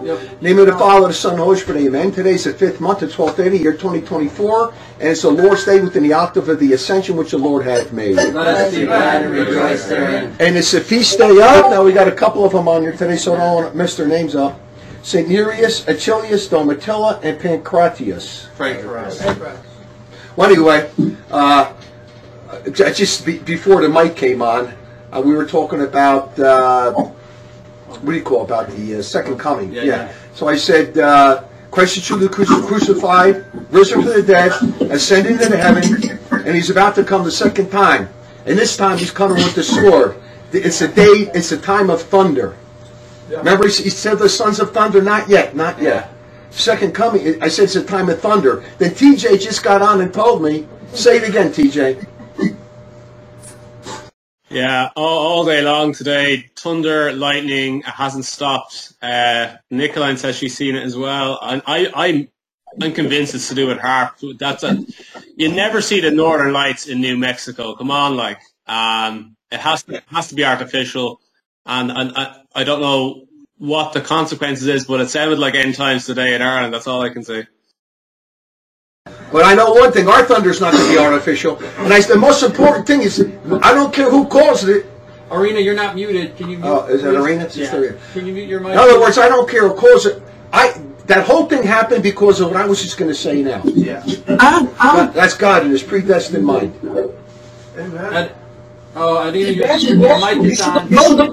Yep. Name of the Father, the Son, and the Holy Spirit, amen. Today's the 5th month, the 12th day of the year 2024, and it's the Lord's Day within the octave of the Ascension, which the Lord hath made. Let us be glad and rejoice therein. And it's the feast day of, now we got a couple of them on here today, so I don't want to mess their names up. St. Nereus, Achilles, Domitilla, and Pancratius. Pray for us. Well, anyway, just before the mic came on, we were talking about, what do you call about the second coming? Yeah. So I said, Christ is truly crucified, risen from the dead, ascended into heaven, and he's about to come the second time. And this time he's coming with the sword. It's the time of thunder. Yeah. Remember, he said the sons of thunder, not yet. Second coming, I said it's a time of thunder. Then TJ just got on and told me, say it again, TJ. Yeah, all day long today, thunder, lightning, it hasn't stopped. Nicoline says she's seen it as well. I'm convinced it's to do with HAARP. You never see the Northern Lights in New Mexico. Come on, it has to be artificial, and I don't know what the consequences is, but it sounded like end times today in Ireland. That's all I can say. But I know one thing, our thunder's not going to be artificial. And the most important thing is, I don't care who calls it. Arena, you're not muted. Can you mute? Oh, is it Arena? Yeah. Can you mute your mic? In other words, I don't care who calls it. That whole thing happened because of what I was just going to say now. Yeah. That's God in his predestined mind. Amen. Arena, your mic is on.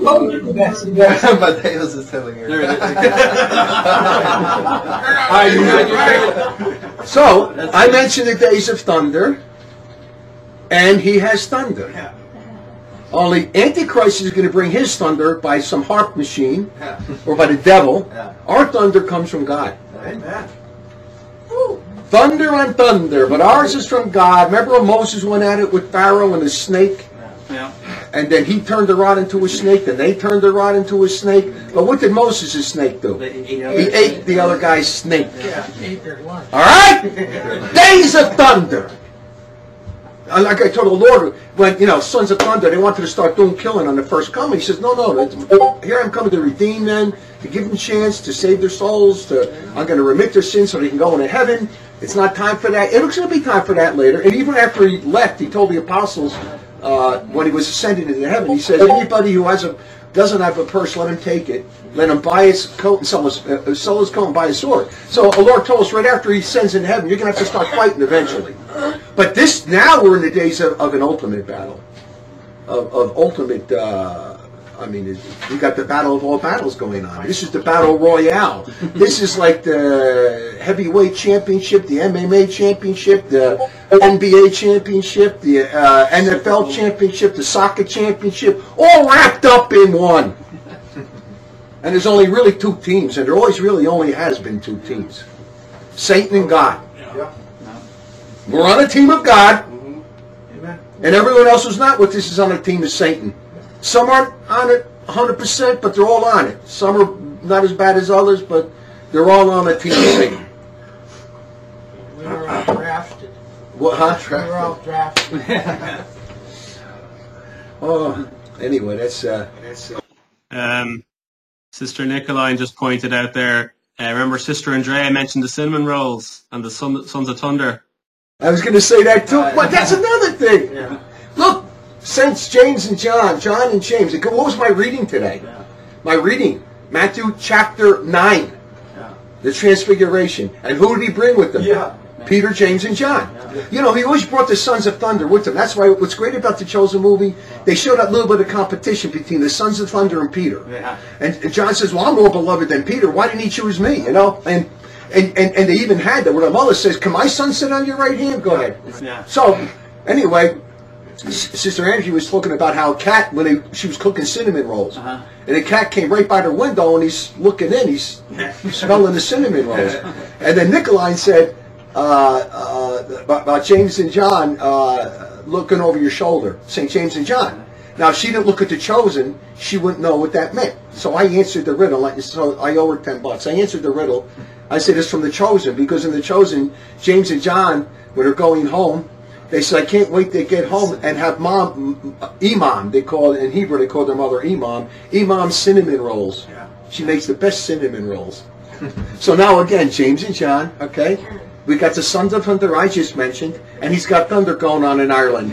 Mateos is telling her. There it is. All right, you're good. So, I mentioned the days of thunder, and he has thunder. Yeah. Only Antichrist is going to bring his thunder by some harp machine, or by the devil. Yeah. Our thunder comes from God. Amen. Thunder on thunder, but ours is from God. Remember when Moses went at it with Pharaoh and the snake? Yeah. And then he turned the rod into a snake, then they turned the rod into a snake. But what did Moses' snake do? He ate the other guy's snake. All right? Days of thunder. Like I told the Lord, when, sons of thunder, they wanted to start doing killing on the first coming. He says, no, here I'm coming to redeem them, to give them a chance, to save their souls, I'm going to remit their sins so they can go into heaven. It's not time for that. It's going to be time for that later. And even after he left, he told the apostles, when he was ascending into heaven, he says, anybody who doesn't have a purse, let him take it. Let him buy his coat and sell his coat and buy his sword. So the Lord told us right after he ascends into heaven, you're going to have to start fighting eventually. But now we're in the days of an ultimate battle. Of ultimate, we got the battle of all battles going on. This is the battle royale. This is like the heavyweight championship, the MMA championship, the NBA championship, the NFL championship, the soccer championship, all wrapped up in one. And there's only really two teams, and there always really only has been two teams. Satan and God. Yeah. We're on a team of God, and everyone else who's not with us is on a team of Satan. Some aren't on it 100%, but they're all on it. Some are not as bad as others, but they're all on a team of Satan. We were all drafted. What, huh? We were all drafted. Oh, anyway, that's Sister Nicoline just pointed out there, remember Sister Andrea mentioned the cinnamon rolls and the Sons of Thunder. I was going to say that too, but that's another thing. Yeah. Look, Saints James and John and James. What was my reading today? Yeah. My reading, Matthew chapter 9, the Transfiguration. And who did he bring with him? Yeah. Peter, James, and John. Yeah. He always brought the Sons of Thunder with him. That's why what's great about the Chosen movie, they showed a little bit of competition between the Sons of Thunder and Peter. Yeah. And John says, well, I'm more beloved than Peter. Why didn't he choose me? And they even had that where the mother says, can my son sit on your right hand? Go ahead. Yeah. So, anyway, Sister Angie was talking about how a cat, she was cooking cinnamon rolls, and a cat came right by the window, and he's looking in, he's smelling the cinnamon rolls. And then Nicoline said, about James and John looking over your shoulder, St. James and John. Now, if she didn't look at the Chosen, she wouldn't know what that meant. So I answered the riddle. So I owe her $10. I answered the riddle. I said it's from the Chosen, because in the Chosen, James and John, when they're going home, they said, I can't wait to get home and have Mom, Imam, in Hebrew they call their mother Imam cinnamon rolls. Yeah. She makes the best cinnamon rolls. So now again, James and John, okay? We got the sons of thunder I just mentioned, and he's got thunder going on in Ireland.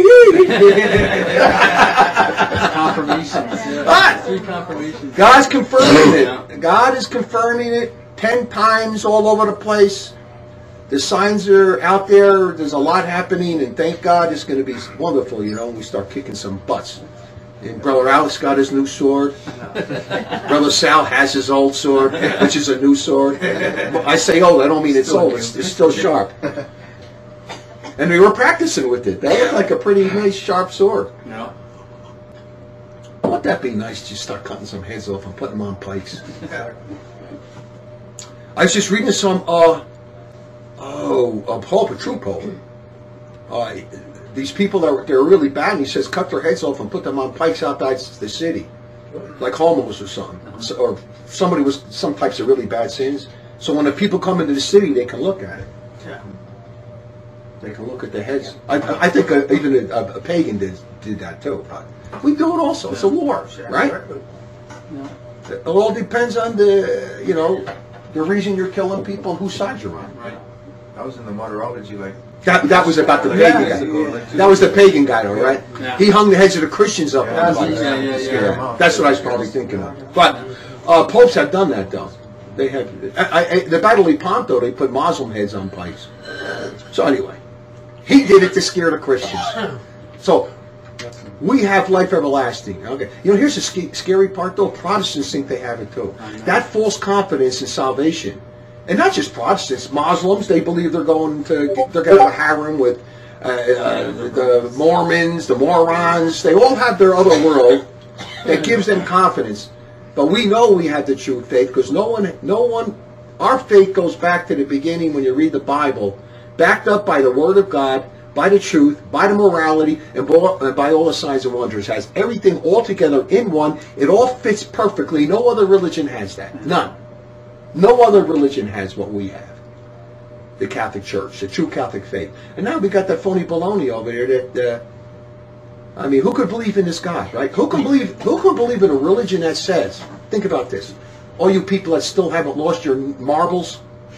Confirmations. Ah! 3 confirmations. God's confirming it. God is confirming it 10 times all over the place. The signs are out there. There's a lot happening, and thank God it's going to be wonderful, you know, we start kicking some butts. And Brother Alex got his new sword. Brother Sal has his old sword, which is a new sword. I say old, I don't mean it's old. It's still sharp. And we were practicing with it. That looked like a pretty nice, sharp sword. No. Wouldn't that be nice to start cutting some heads off and putting them on pikes? I was just reading some, Paul Petrupo. These people they're really bad, and he says cut their heads off and put them on pikes outside the city, like homos or something, or somebody with some types of really bad sins. So when the people come into the city, they can look at it. They can look at the heads. I think even a pagan did that too. But we do it also. It's a war, right? It all depends on the reason you're killing people and whose side you're on. Right. I was in the martyrology, like... That was about the pagan guy. That was the pagan guy, though, right? Yeah. He hung the heads of the Christians up on the pikes. Yeah. That's what I was probably thinking of. But popes have done that, though. They have. The Battle of Lepanto, they put Muslim heads on pikes. So anyway, he did it to scare the Christians. So we have life everlasting. Okay. Here's the scary part, though. Protestants think they have it too. That false confidence in salvation. And not just Protestants, Muslims, they believe they're going to have a harem with the Mormons, the morons. They all have their other world that gives them confidence. But we know we have the true faith because no one, our faith goes back to the beginning when you read the Bible, backed up by the Word of God, by the truth, by the morality, and by all the signs and wonders. Has everything all together in one. It all fits perfectly. No other religion has that. None. No other religion has what we have. The Catholic Church, the true Catholic faith. And now we got that phony baloney over here that, who could believe in this God, right? Who can believe in a religion that says, think about this, all you people that still haven't lost your marbles,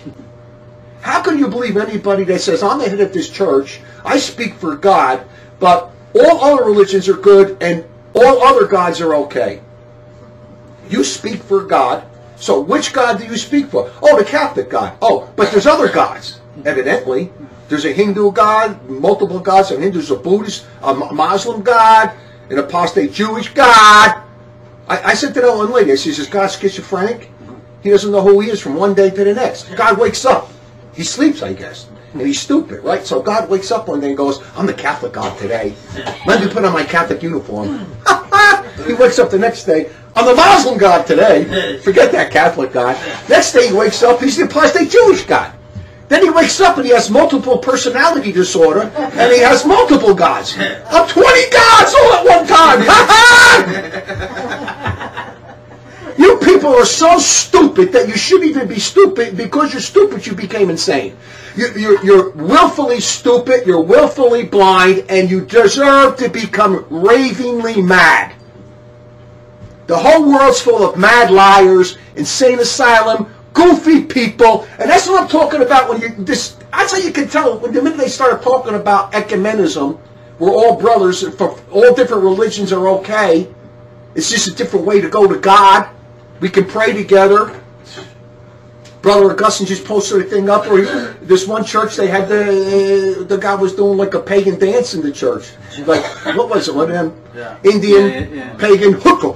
how can you believe anybody that says, I'm the head of this church, I speak for God, but all other religions are good and all other gods are okay? You speak for God. So which God do you speak for? Oh, the Catholic God. Oh, but there's other gods, evidently. There's a Hindu God, multiple gods. A Hindu's a Buddhist, a Muslim God, an apostate Jewish God. I said to that one lady, I said, is God schizophrenic? He doesn't know who he is from one day to the next. God wakes up. He sleeps, I guess. And he's stupid, right? So God wakes up one day and goes, I'm the Catholic God today. Let me put on my Catholic uniform. He wakes up the next day, I'm the Muslim God today. Forget that Catholic God. Next day he wakes up, he's the apostate Jewish God. Then he wakes up and he has multiple personality disorder, and he has multiple gods. I'm 20 gods all at one time. You people are so stupid that you shouldn't even be stupid. Because you're stupid, you became insane. You're willfully stupid, you're willfully blind, and you deserve to become ravingly mad. The whole world's full of mad liars, insane asylum, goofy people, and that's what I'm talking about. That's how you can tell when the minute they started talking about ecumenism, we're all brothers, for all different religions are okay. It's just a different way to go to God. We can pray together. Brother Augustine just posted a thing up where this one church, they had the guy was doing like a pagan dance in the church. Like, what was it? One of them Indian pagan hookah.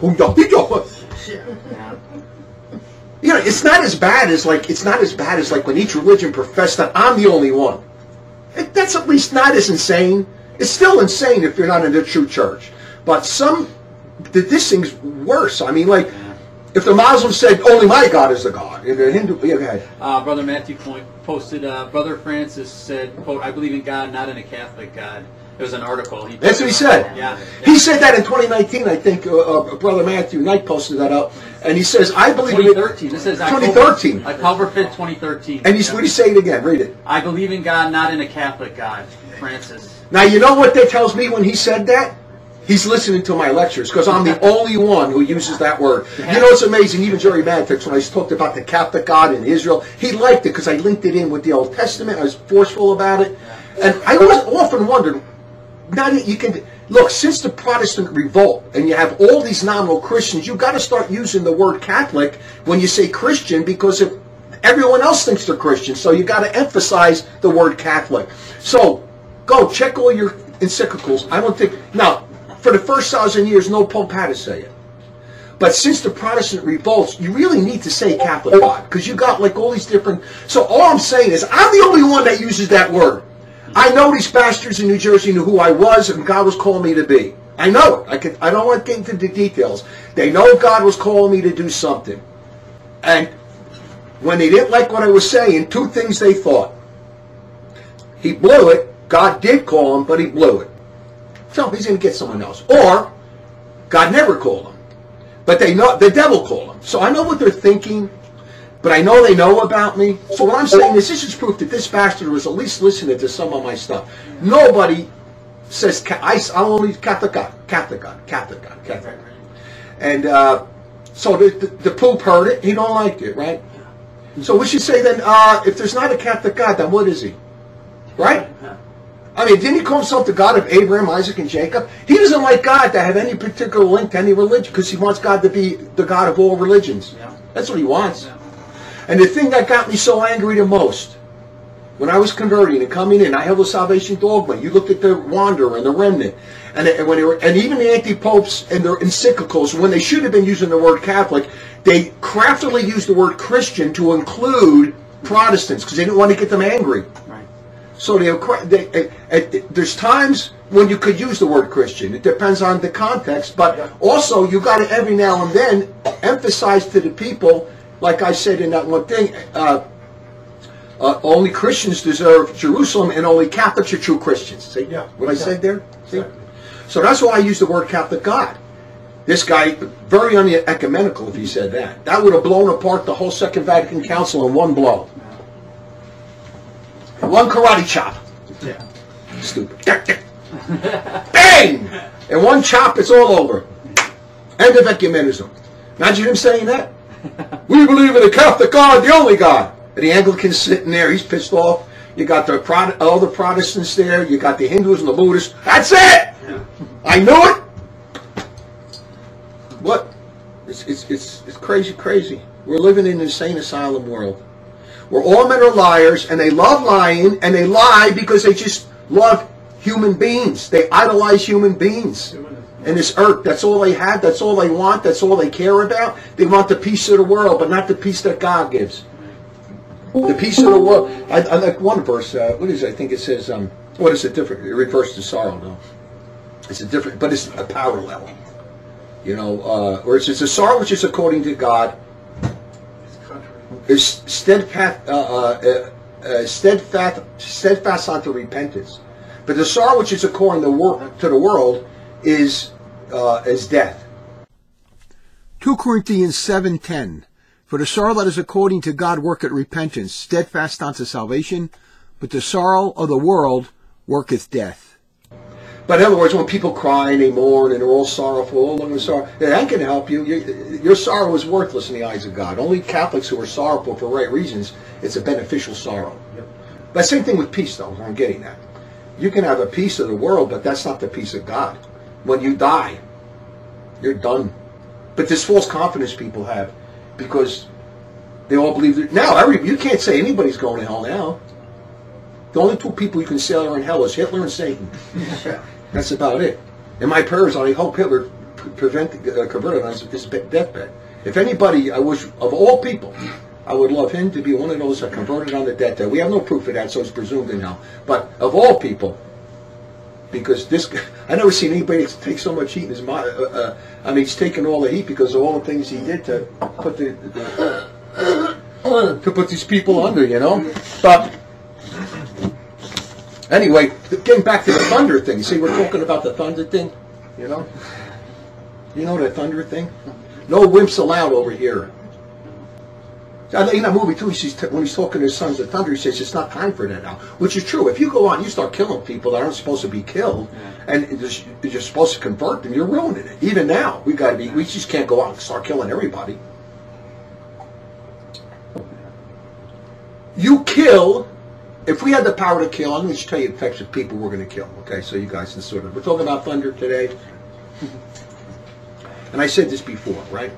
It's not as bad as like when each religion professed that I'm the only one. That's at least not as insane. It's still insane if you're not in the true church. But this thing's worse. If the Muslims said, only my God is the God, and the Hindu, Brother Matthew posted, Brother Francis said, quote, I believe in God, not in a Catholic God. It was an article. That's what he said. Yeah. He said that in 2019, I think, Brother Matthew Knight posted that up, and he says, I believe in 2013. This is 2013. October 5th, 2013. And what do you say it again? Read it. I believe in God, not in a Catholic God. Francis. Now, you know what that tells me when he said that? He's listening to my lectures because I'm the only one who uses that word. You know, it's amazing. Even Jerry Madfix, when I talked about the Catholic God in Israel, he liked it because I linked it in with the Old Testament. I was forceful about it. And I always often wondered, now that you can... Look, since the Protestant revolt, and you have all these nominal Christians, you've got to start using the word Catholic when you say Christian, because if everyone else thinks they're Christian, so you've got to emphasize the word Catholic. So, go, check all your encyclicals. I don't think... Now, for the first 1,000 years, no Pope had to say it. But since the Protestant revolts, you really need to say Catholic God, because you got like all these different... So all I'm saying is, I'm the only one that uses that word. I know these bastards in New Jersey knew who I was and God was calling me to be. I know it. I don't want to get into the details. They know God was calling me to do something. And when they didn't like what I was saying, two things they thought. He blew it. God did call him, but he blew it. So he's going to get someone else. Or God never called him, but they know the devil called him. So I know what they're thinking, but I know they know about me. So what I'm saying is, this is proof that this bastard was at least listening to some of my stuff. Nobody says I only Catholic God, Catholic God, Catholic God, Catholic God. And so the Pope heard it. He don't like it, right? So we should say then, if there's not a Catholic God, then what is he? Right? I mean, didn't he call himself the God of Abraham, Isaac, and Jacob? He doesn't like God to have any particular link to any religion because he wants God to be the God of all religions. Yeah. That's what he wants. Yeah. And the thing that got me so angry the most, when I was converting and coming in, I held the salvation dogma. You looked at the Wanderer and the Remnant, and even the anti-popes and their encyclicals, when they should have been using the word Catholic, they craftily used the word Christian to include Protestants because they didn't want to get them angry. So there's times when you could use the word Christian. It depends on the context. But also, you got to every now and then emphasize to the people, like I said in that one thing, only Christians deserve Jerusalem and only Catholics are true Christians. See what I said there? See? So that's why I use the word Catholic God. This guy, very unecumenical if he said that. That would have blown apart the whole Second Vatican Council in one blow. One karate chop. Yeah. Stupid. Bang! And one chop, it's all over. End of ecumenism. Imagine him saying that. We believe in a Catholic God, the only God. And the Anglican's sitting there, he's pissed off. You got all the Protestants there, you got the Hindus and the Buddhists. That's it! I knew it! What? It's crazy. We're living in an insane asylum world. Where all men are liars, and they love lying, and they lie because they just love human beings. They idolize human beings. And this earth, that's all they have, that's all they want, that's all they care about. They want the peace of the world, but not the peace that God gives. The peace of the world. I like one verse, what is it? I think it says, what is it different? It refers to sorrow, no. It's a different, but it's a parallel. You know, where it says, the sorrow which is according to God, is steadfast unto repentance, but the sorrow which is according to the world is death. 2 Corinthians 7:10. For the sorrow that is according to God worketh repentance, steadfast unto salvation, but the sorrow of the world worketh death. But in other words, when people cry and they mourn and they're all sorrowful, that ain't going to help you. Your sorrow is worthless in the eyes of God. Only Catholics who are sorrowful for right reasons, it's a beneficial sorrow. Yep. But same thing with peace, though. I'm getting that. You can have a peace of the world, but that's not the peace of God. When you die, you're done. But this false confidence people have, because they all believe that now. You can't say anybody's going to hell now. The only two people you can say are in hell is Hitler and Satan. That's about it. And my prayers are, I hope Hitler converted on his deathbed. If anybody, I wish, of all people, I would love him to be one of those that converted on the deathbed. We have no proof of that, so it's presumed in hell. But of all people, because this guy, I never seen anybody take so much heat in his mind. I mean, he's taking all the heat because of all the things he did to put to put these people under, you know. But anyway, getting back to the thunder thing. See, we're talking about the thunder thing, you know. You know the thunder thing? No wimps allowed over here. In that movie too, when he's talking to his Sons of Thunder, he says it's not time for that now, which is true. If you go out and you start killing people that aren't supposed to be killed, and you're supposed to convert them, you're ruining it. Even now, we just can't go out and start killing everybody. You kill. If we had the power to kill, I'm going to tell you the types of people we're going to kill. Okay, so you guys can we're talking about thunder today, and I said this before, right?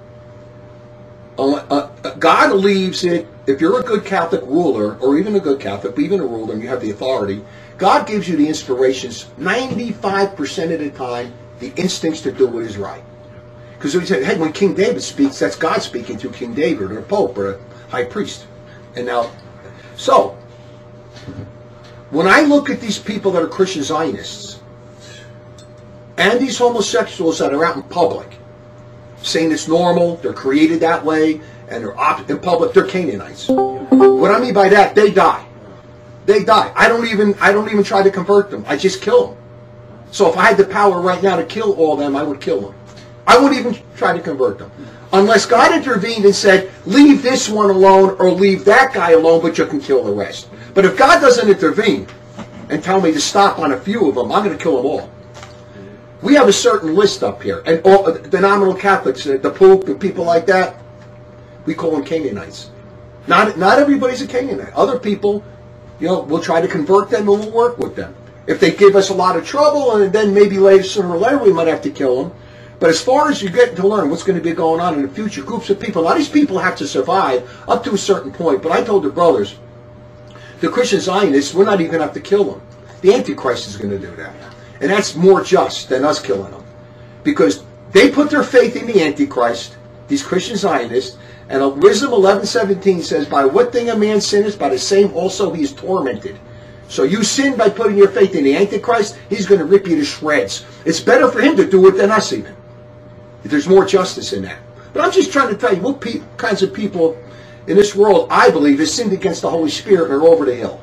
God leaves it, if you're a good Catholic ruler, or even a good Catholic, but even a ruler, and you have the authority, God gives you the inspirations 95% of the time, the instincts to do what is right. Because we say, hey, when King David speaks, that's God speaking through King David, or a pope, or a high priest. And now, so, when I look at these people that are Christian Zionists, and these homosexuals that are out in public, saying it's normal, they're created that way, and they're in public, they're Canaanites. What I mean by that, they die. They die. I don't even try to convert them. I just kill them. So if I had the power right now to kill all of them, I would kill them. I wouldn't even try to convert them. Unless God intervened and said, leave this one alone or leave that guy alone, but you can kill the rest. But if God doesn't intervene and tell me to stop on a few of them, I'm going to kill them all. We have a certain list up here, and all the nominal Catholics, the Pope and people like that, we call them Canaanites. Not everybody's a Canaanite. Other people, we'll try to convert them and we'll work with them. If they give us a lot of trouble, and then maybe later, sooner or later, we might have to kill them. But as far as you get to learn what's going to be going on in the future, groups of people, a lot of these people have to survive up to a certain point. But I told the brothers, the Christian Zionists, we're not even going to have to kill them. The Antichrist is going to do that. And that's more just than us killing them. Because they put their faith in the Antichrist, these Christian Zionists, and Wisdom 11:17 says, by what thing a man sinneth, by the same also he is tormented. So you sin by putting your faith in the Antichrist, he's going to rip you to shreds. It's better for him to do it than us even. There's more justice in that. But I'm just trying to tell you what kinds of people in this world, I believe, have sinned against the Holy Spirit and are over the hill.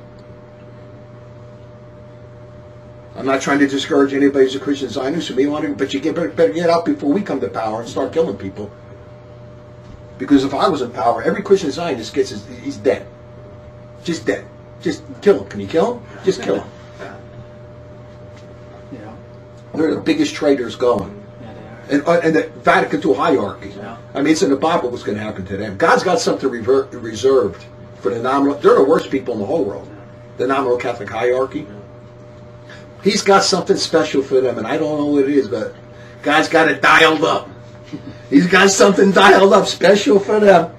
I'm not trying to discourage anybody who's a Christian Zionist, but you better get out before we come to power and start killing people. Because if I was in power, every Christian Zionist he's dead. Just dead. Just kill him. Can you kill him? Just kill him. Yeah. They're the biggest traitors going. And the Vatican II hierarchy. Yeah. I mean, it's in the Bible what's going to happen to them. God's got something reserved for the nominal. They're the worst people in the whole world. The nominal Catholic hierarchy. He's got something special for them, and I don't know what it is, but God's got it dialed up. He's got something dialed up special for them.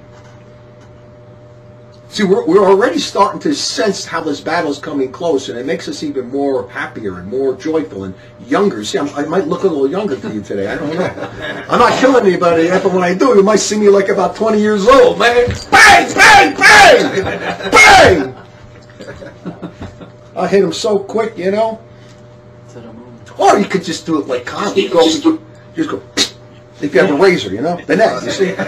See, we're already starting to sense how this battle's coming close, and it makes us even more happier and more joyful and younger. See, I might look a little younger to you today. I don't know. I'm not killing anybody yet, but when I do, you might see me like about 20 years old, man. Bang, bang, bang, bang. I hit him so quick, Or you could just do it like Connie. Just go. If you have a razor, the neck, you see?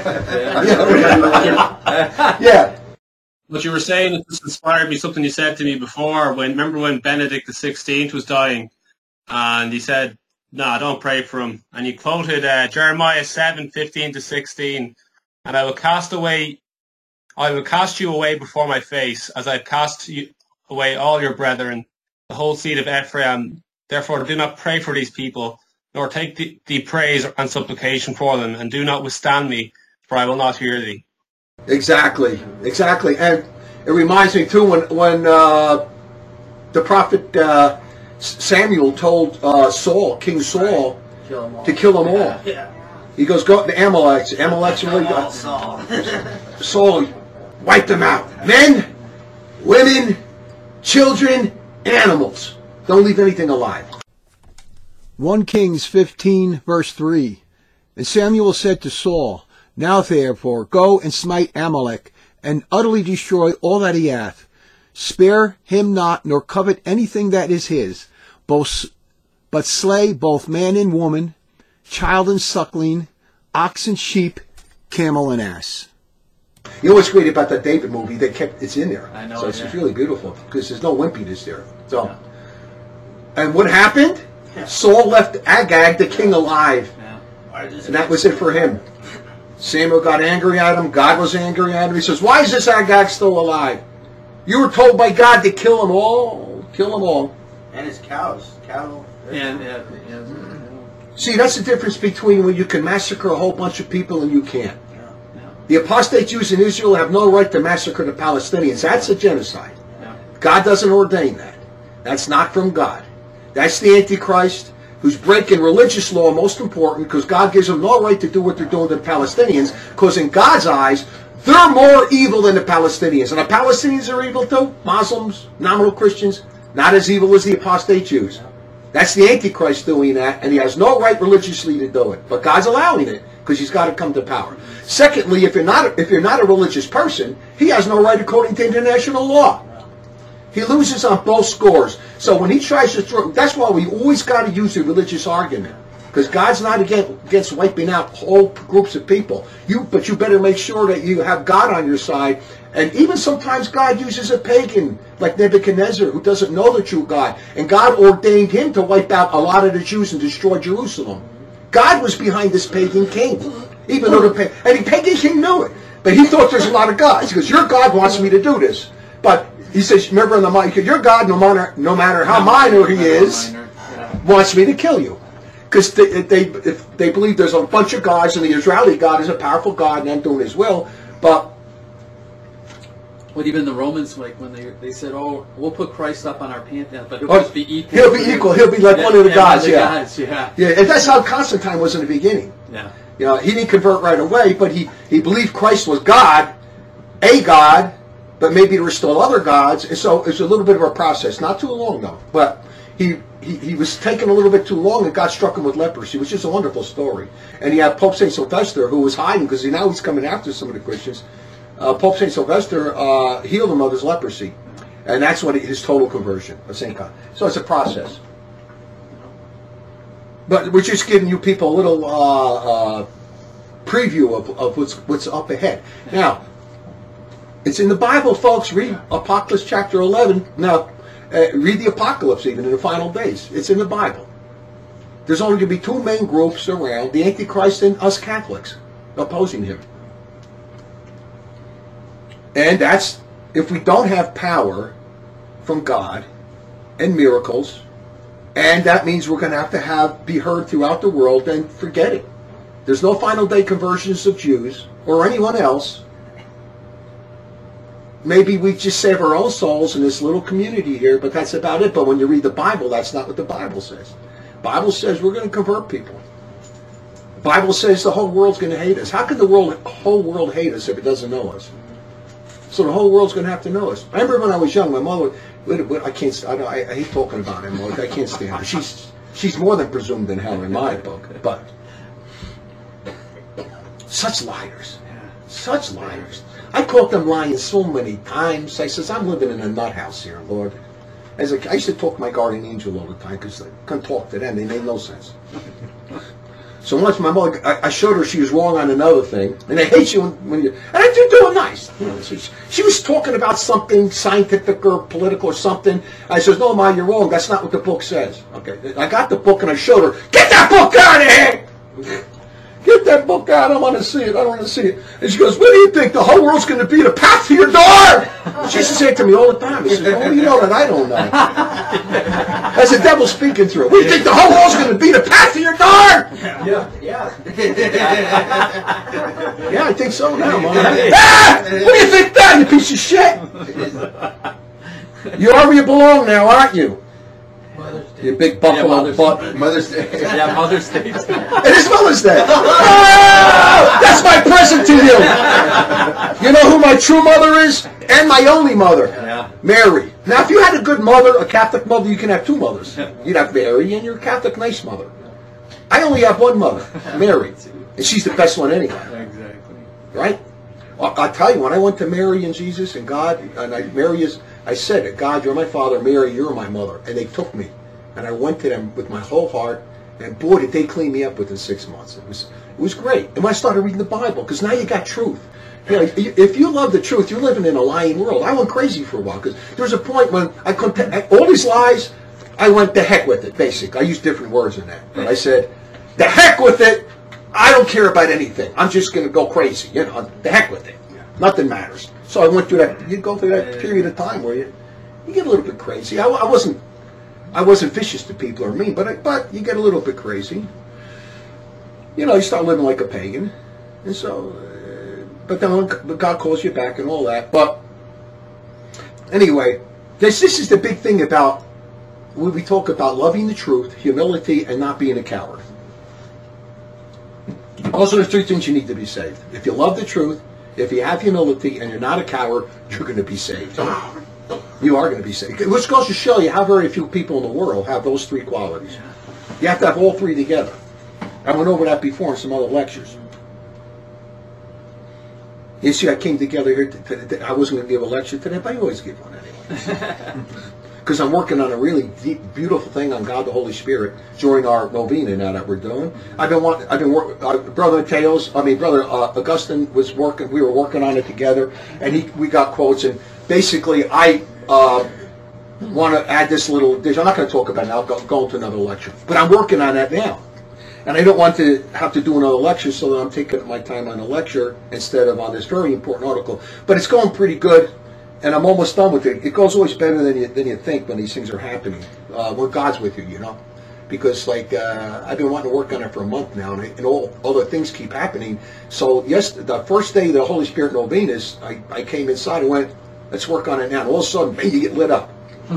Yeah. What you were saying just inspired me, something you said to me before. Remember when Benedict XVI was dying, and he said, "No, don't pray for him." And he quoted Jeremiah 7:15-16, and I will cast you away before my face, as I have cast away all your brethren, the whole seed of Ephraim. Therefore, do not pray for these people, nor take the praise and supplication for them, and do not withstand me, for I will not hear thee. Exactly. And it reminds me, too, when the prophet Samuel told King Saul, to kill them all. Yeah. He goes, go to the Amalekites. Amalekites really got Saul wiped them out. Men, women, children, animals. Don't leave anything alive. 1 Kings 15, verse 3. And Samuel said to Saul, now therefore go and smite Amalek, and utterly destroy all that he hath. Spare him not, nor covet anything that is his, but slay both man and woman, child and suckling, ox and sheep, camel and ass. You know what's great about that David movie? It's in there. I know. So it's really beautiful because there's no wimpiness there. So, yeah. And what happened? Yeah. Saul left Agag, the king, alive. Yeah. And that was it for him. Samuel got angry at him. God was angry at him. He says, why is this Agag still alive? You were told by God to kill them all. Kill them all. And his cows. Cattle. And See, that's the difference between when you can massacre a whole bunch of people and you can't. yeah. The apostate Jews in Israel have no right to massacre the Palestinians. That's a genocide. Yeah. God doesn't ordain that. That's not from God. That's the Antichrist who's breaking religious law, most important, because God gives them no right to do what they're doing to the Palestinians, because in God's eyes, they're more evil than the Palestinians. And the Palestinians are evil too. Muslims, nominal Christians, not as evil as the apostate Jews. That's the Antichrist doing that, and he has no right religiously to do it. But God's allowing it, because he's got to come to power. Secondly, if you're not a religious person, he has no right according to international law. He loses on both scores. So when he tries to throw, that's why we always got to use the religious argument. Because God's not against wiping out whole groups of people. But you better make sure that you have God on your side. And even sometimes God uses a pagan, like Nebuchadnezzar, who doesn't know the true God. And God ordained him to wipe out a lot of the Jews and destroy Jerusalem. God was behind this pagan king. Even though the pagan king knew it. But he thought there's a lot of gods. He goes, your God wants me to do this. But he says, remember in the mind, your God, no matter how minor he is, wants me to kill you. Because they believe there's a bunch of gods, and the Israeli God is a powerful God, and I'm doing his will. But even the Romans, like when they said, "Oh, we'll put Christ up on our pantheon, but he'll just be equal." He'll be equal. He'll be like one of the gods. Yeah. Yeah. And that's how Constantine was in the beginning. Yeah. You know, he didn't convert right away, but he believed Christ was God, a God, but maybe there were still other gods, and so it's a little bit of a process. Not too long though, but he was taking a little bit too long, and God struck him with leprosy, which is a wonderful story. And you have Pope St. Sylvester, who was hiding because now he's coming after some of the Christians. Pope St. Sylvester healed him of his leprosy, and that's what his total conversion of St. God. So it's a process. But we're just giving you people a little preview of what's up ahead. Now, it's in the Bible, folks. Read Apocalypse chapter 11. Now, read the Apocalypse even in the final days. It's in the Bible. There's only going to be two main groups around, the Antichrist and us Catholics, opposing him. And that's, if we don't have power from God and miracles, and that means we're going to have be heard throughout the world, then forget it. There's no final day conversions of Jews or anyone else. Maybe we just save our own souls in this little community here, but that's about it. But when you read the Bible, that's not what the Bible says. The Bible says we're going to convert people. The Bible says the whole world's going to hate us. How can the whole world hate us if it doesn't know us? So the whole world's going to have to know us. I remember when I was young, my mother, I hate talking about her. I can't stand her. She's more than presumed in hell in my book. But such liars. Such liars. I caught them lying so many times. I says, I'm living in a nut house here, Lord. I used to talk to my guardian angel all the time because I couldn't talk to them. They made no sense. So once my mother, I showed her she was wrong on another thing, and I hate you when you, and I do it nice. You know, she was talking about something scientific or political or something. I says, no, Ma, you're wrong. That's not what the book says. Okay, I got the book and I showed her. Get that book out of here! Get that book out. I don't want to see it. I don't want to see it. And she goes, what do you think? The whole world's going to be the path to your door? She used to say it to me all the time. She says, oh, you know that I don't know. That's the devil speaking through it. What do you think? The whole world's going to be the path to your door? Yeah. Yeah, I think so now, Mom. Ah! What do you think that, you piece of shit? You're where you belong now, aren't you? Mother's Day. You big buffalo butt. Mother's Day. Yeah, Mother's Day. It is Mother's Day. Oh, that's my present to you. You know who my true mother is? And my only mother. Yeah. Mary. Now, if you had a good mother, a Catholic mother, you can have two mothers. You'd have Mary and your Catholic nice mother. I only have one mother, Mary. And she's the best one anyway. Exactly. Right? I'll tell you, when I went to Mary and Jesus and God, and I said, God, you're my father, Mary, you're my mother. And they took me. And I went to them with my whole heart. And boy, did they clean me up within 6 months. It was great. And when I started reading the Bible, because now you got truth. You know, if you love the truth, you're living in a lying world. I went crazy for a while, because there was a point when I couldn't, all these lies, I went the heck with it, basically. I used different words in that. But I said, the heck with it. I don't care about anything. I'm just going to go crazy. You know, the heck with it. Nothing matters. So I went through that. You go through that period of time where you get a little bit crazy. I wasn't vicious to people or mean, but you get a little bit crazy. You know, you start living like a pagan, and so. But then God calls you back and all that. But anyway, this is the big thing about when we talk about loving the truth, humility, and not being a coward. Those are the three things you need to be saved. If you love the truth, if you have humility, and you're not a coward, you're going to be saved. You are going to be saved. Which goes to show you how very few people in the world have those three qualities. You have to have all three together. I went over that before in some other lectures. You see, I came together here. I wasn't going to give a lecture today, but I always give one anyway. Because I'm working on a really deep, beautiful thing on God the Holy Spirit during our novena now that we're doing. Brother Augustine was working. We were working on it together, and we got quotes. And basically, I want to add this little addition. I'm not going to talk about it. I'll go into another lecture, but I'm working on that now. And I don't want to have to do another lecture, so that I'm taking my time on a lecture instead of on this very important article. But it's going pretty good, and I'm almost done with it. It goes always better than you think when these things are happening. When God's with you, you know. Because I've been wanting to work on it for a month now, and all other things keep happening. So yes, the first day of the Holy Spirit novenas, I came inside and went, let's work on it now. And all of a sudden, bang, you get lit up.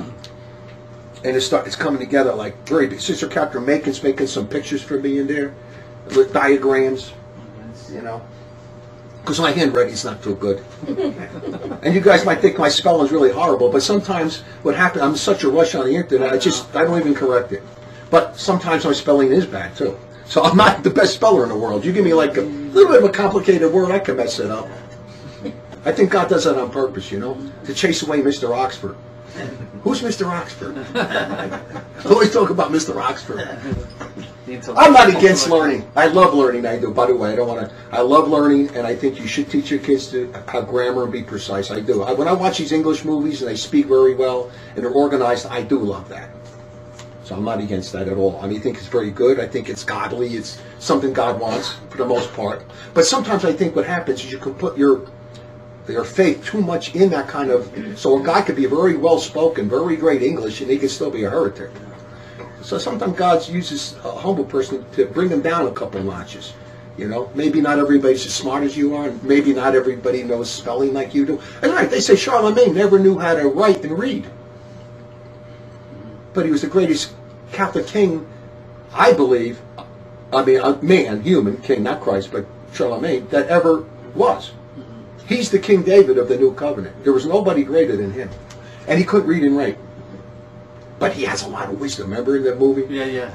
And it's coming together like very big. Sister Captain Macon's making some pictures for me in there with diagrams, you know. Because my handwriting's not too good. And you guys might think my spelling's really horrible, but sometimes what happens, I'm in such a rush on the internet, I don't even correct it. But sometimes my spelling is bad too. So I'm not the best speller in the world. You give me like a little bit of a complicated word, I can mess it up. I think God does that on purpose, you know, to chase away Mr. Oxford. Who's Mr. Oxford? I always talk about Mr. Oxford. I'm not against learning. I love learning. I do. By the way, I love learning, and I think you should teach your kids to have grammar and be precise. I do. When I watch these English movies and they speak very well and they're organized, I do love that. So I'm not against that at all. I think it's very good. I think it's godly. It's something God wants for the most part. But sometimes I think what happens is you can put your faith too much in that kind of. So a guy could be very well spoken, very great English, and he could still be a heretic. So sometimes God uses a humble person to bring them down a couple notches. You know, maybe not everybody's as smart as you are, and maybe not everybody knows spelling like you do. And right, they say Charlemagne never knew how to write and read, but he was the greatest Catholic king, I believe. A man, human king, not Christ, but Charlemagne, that ever was. He's the King David of the New Covenant. There was nobody greater than him. And he couldn't read and write. But he has a lot of wisdom. Remember in that movie? Yeah.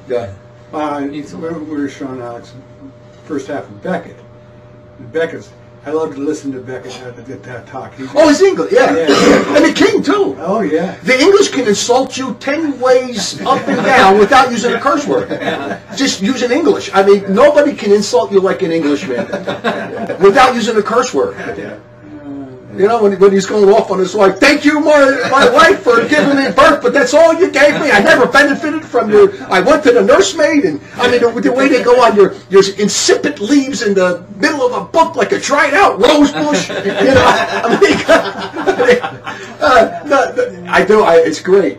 We were showing Alex first half of Beckett. Beckett's, I love to listen to Beckett talk. He's English, yeah. And the king, too. Oh, yeah. The English can insult you 10 ways up and down without using a curse word. Just using English. Nobody can insult you like an Englishman without using a curse word. You know, when he's going off on his wife, thank you, my wife, for giving me birth, but that's all you gave me. I never benefited from your. I went to the nursemaid, and the way they go on your insipid leaves in the middle of a book like a dried out rose bush. You know, I do. It's great.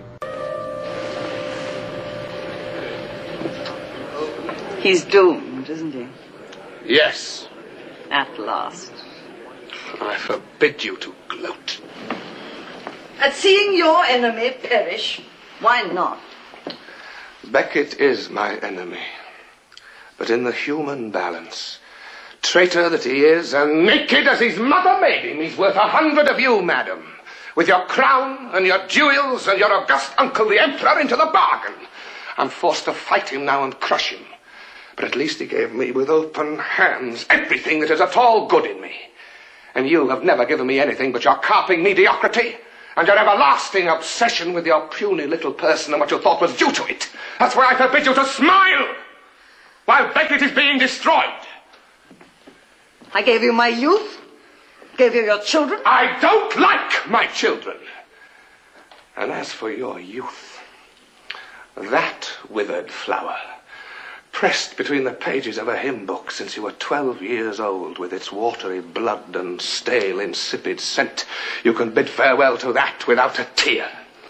He's doomed, isn't he? Yes. At last. I forbid you to gloat. At seeing your enemy perish, why not? Beckett is my enemy, but in the human balance. Traitor that he is, and naked as his mother made him, he's worth 100 of you, madam, with your crown and your jewels and your august uncle, the emperor, into the bargain. I'm forced to fight him now and crush him, but at least he gave me with open hands everything that is at all good in me. And you have never given me anything but your carping mediocrity and your everlasting obsession with your puny little person and what you thought was due to it. That's why I forbid you to smile while Beckett is being destroyed. I gave you my youth, gave you your children. I don't like my children. And as for your youth, that withered flower pressed between the pages of a hymn book since you were 12 years old, with its watery blood and stale, insipid scent. You can bid farewell to that without a tear.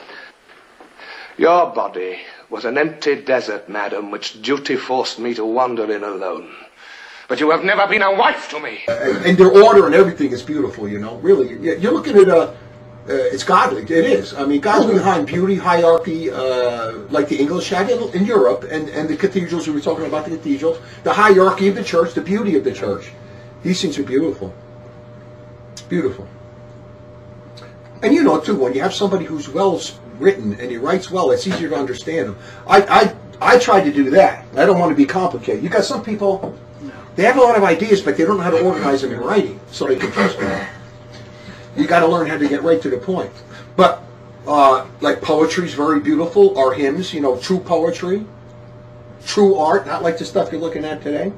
Your body was an empty desert, madam, which duty forced me to wander in alone. But you have never been a wife to me. And their order and everything is beautiful, you know. Really, you're looking at it's godly. It is. I mean, God's behind beauty, hierarchy, like the English had in Europe, and the cathedrals. We were talking about the cathedrals, the hierarchy of the church, the beauty of the church. These things are beautiful. Beautiful. And you know, too, when you have somebody who's well written and he writes well, it's easier to understand him. I try to do that. I don't want to be complicated. You got some people, they have a lot of ideas, but they don't know how to organize them in writing, so they confuse people. You got to learn how to get right to the point. But like poetry is very beautiful. Our hymns, you know, true poetry, true art, not like the stuff you're looking at today.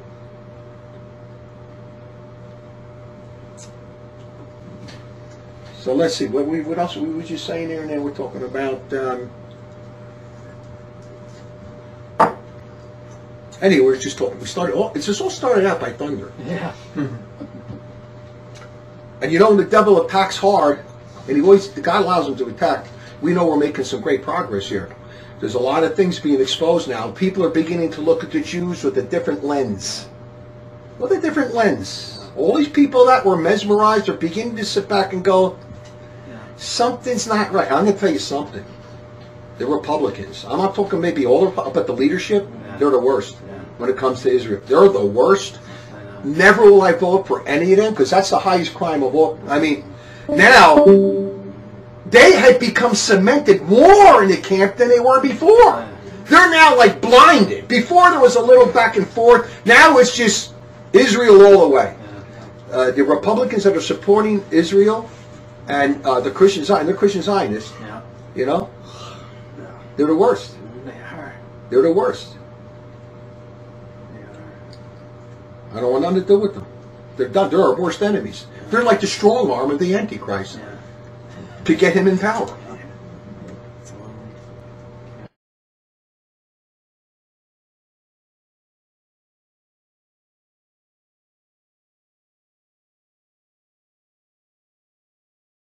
So let's see. What else were we just saying there? And then we're talking about. Anyway, we're just talking. We started. It's just all started out by thunder. Yeah. And you know, when the devil attacks hard, and God allows him to attack, we know we're making some great progress here. There's a lot of things being exposed now. People are beginning to look at the Jews with a different lens. With a different lens. All these people that were mesmerized are beginning to sit back and go, something's not right. I'm going to tell you something. The Republicans, I'm not talking maybe all, but the leadership, they're the worst when it comes to Israel. They're the worst. Never will I vote for any of them, because that's the highest crime of all. I mean, now, they had become cemented more in the camp than they were before. They're now like blinded. Before there was a little back and forth. Now it's just Israel all the way. The Republicans that are supporting Israel and the Christian Zionists, they're Christian Zionists, you know, they're the worst. They're the worst. I don't want nothing to do with them. They're our worst enemies. They're like the strong arm of the Antichrist to get him in power.